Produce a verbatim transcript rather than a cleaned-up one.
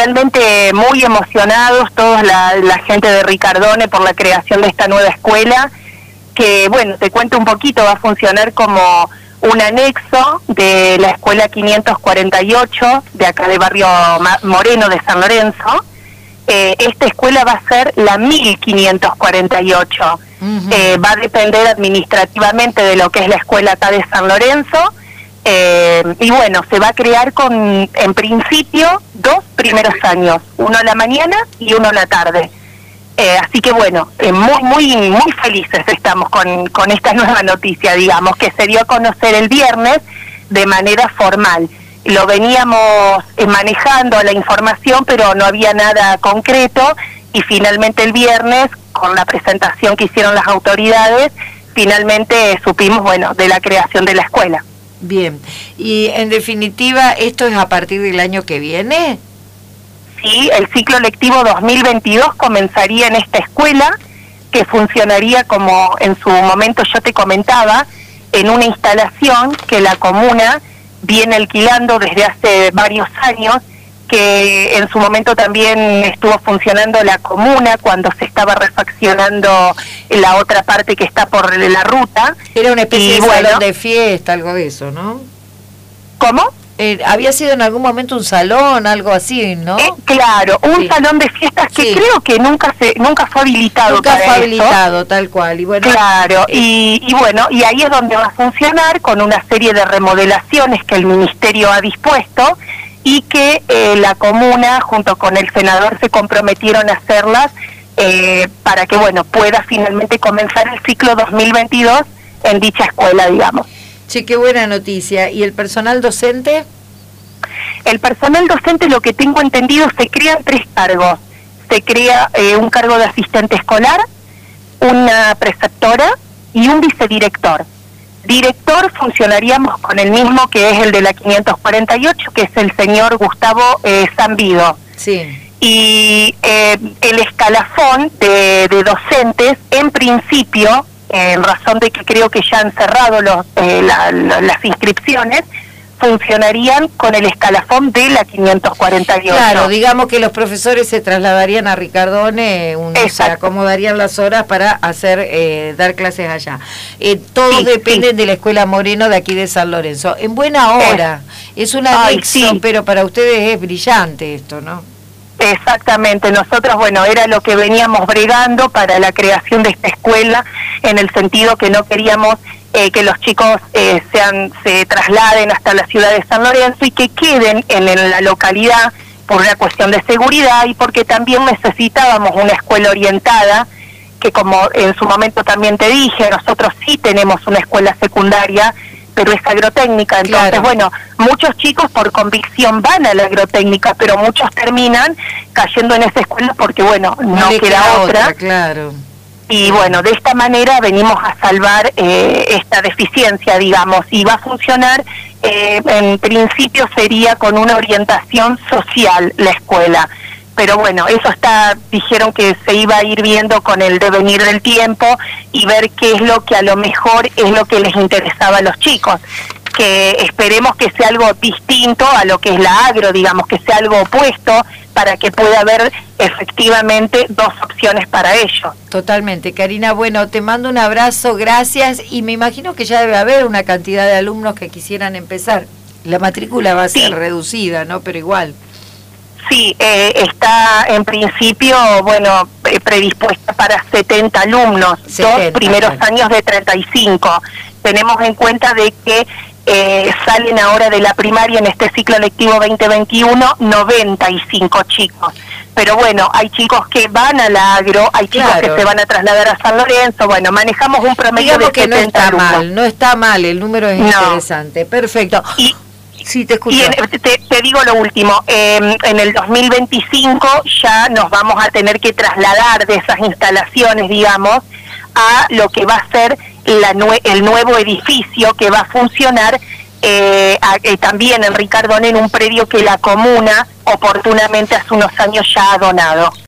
realmente muy emocionados, toda la, la gente de Ricardone por la creación de esta nueva escuela, que bueno, te cuento un poquito, va a funcionar como un anexo de la escuela quinientos cuarenta y ocho, de acá de Barrio Moreno de San Lorenzo. Eh, esta escuela va a ser la mil quinientos cuarenta y ocho, uh-huh. eh, va a depender administrativamente de lo que es la escuela acá de San Lorenzo. Eh, y bueno, se va a crear con, en principio, dos primeros años, uno a la mañana y uno a la tarde. Eh, así que bueno, eh, muy muy muy felices estamos con, con esta nueva noticia, digamos, que se dio a conocer el viernes de manera formal. Lo veníamos eh, manejando la información, pero no había nada concreto, y finalmente el viernes, con la presentación que hicieron las autoridades, finalmente eh, supimos, bueno, de la creación de la escuela. Bien, y en definitiva, ¿esto es a partir del año que viene? Sí, el ciclo lectivo dos mil veintidós comenzaría en esta escuela, que funcionaría como en su momento yo te comentaba, en una instalación que la comuna viene alquilando desde hace varios años, que en su momento también estuvo funcionando la comuna cuando se estaba refaccionando la otra parte que está por la ruta. Era una especie y, de bueno, salón de fiesta, algo de eso, ¿no? ¿Cómo? Eh, había sido en algún momento un salón, algo así, ¿no? Eh, claro, un sí. salón de fiestas que sí. creo que nunca se nunca fue habilitado. Nunca para fue habilitado, eso. tal cual. Y bueno, claro, eh, y, y bueno, y ahí es donde va a funcionar con una serie de remodelaciones que el Ministerio ha dispuesto, y que eh, la comuna junto con el senador se comprometieron a hacerlas eh, para que, bueno, pueda finalmente comenzar el ciclo dos mil veintidós en dicha escuela, digamos. Sí, qué buena noticia. ¿Y el personal docente? El personal docente, lo que tengo entendido, se crean tres cargos. Se crea eh, un cargo de asistente escolar, una preceptora y un vicedirector. Director funcionaríamos con el mismo, que es el de la quinientos cuarenta y ocho, que es el señor Gustavo eh, Zambido. Sí. Y eh, el escalafón de, de docentes, en principio, eh, en razón de que creo que ya han cerrado los, eh, la, la, las inscripciones, funcionarían con el escalafón de la quinientos cuarenta y ocho. Claro, digamos que los profesores se trasladarían a Ricardone, un, se acomodarían las horas para hacer eh, dar clases allá. Eh, todos sí, dependen sí. de la Escuela Moreno de aquí de San Lorenzo. En buena hora, es, es un anexo, sí. pero para ustedes es brillante esto, ¿no? Exactamente, nosotros, bueno, era lo que veníamos bregando para la creación de esta escuela, en el sentido que no queríamos Eh, que los chicos eh, sean se trasladen hasta la ciudad de San Lorenzo y que queden en, en la localidad por una cuestión de seguridad, y porque también necesitábamos una escuela orientada, que como en su momento también te dije, nosotros sí tenemos una escuela secundaria, pero es agrotécnica, entonces claro. bueno, muchos chicos por convicción van a la agrotécnica, pero muchos terminan cayendo en esa escuela porque bueno, no, no queda otra, otra claro. Y bueno, de esta manera venimos a salvar eh, esta deficiencia, digamos, y va a funcionar, eh, en principio sería con una orientación social la escuela, pero bueno, eso está, dijeron que se iba a ir viendo con el devenir del tiempo y ver qué es lo que a lo mejor es lo que les interesaba a los chicos, que esperemos que sea algo distinto a lo que es la agro, digamos, que sea algo opuesto, para que pueda haber efectivamente dos opciones para ellos. Totalmente, Karina. Bueno, te mando un abrazo, gracias, y me imagino que ya debe haber una cantidad de alumnos que quisieran empezar. La matrícula va a ser sí. reducida, ¿no? Pero igual. Sí, eh, está en principio, bueno, eh, predispuesta para setenta alumnos, setenta, dos primeros claro. años de treinta y cinco. Tenemos en cuenta de que Eh, salen ahora de la primaria en este ciclo lectivo veinte veintiuno noventa y cinco chicos, pero bueno, hay chicos que van a la agro, hay chicos claro. que se van a trasladar a San Lorenzo, bueno, manejamos un promedio Digamos de que no está alumnos. mal, no está mal, el número es no. interesante, perfecto. Y, sí, te escucho. Y en, te, te digo lo último, eh, en el dos mil veinticinco ya nos vamos a tener que trasladar de esas instalaciones, digamos, a lo que va a ser la nue el nuevo edificio que va a funcionar eh, a, eh, también en Ricardone, en un predio que la comuna oportunamente hace unos años ya ha donado.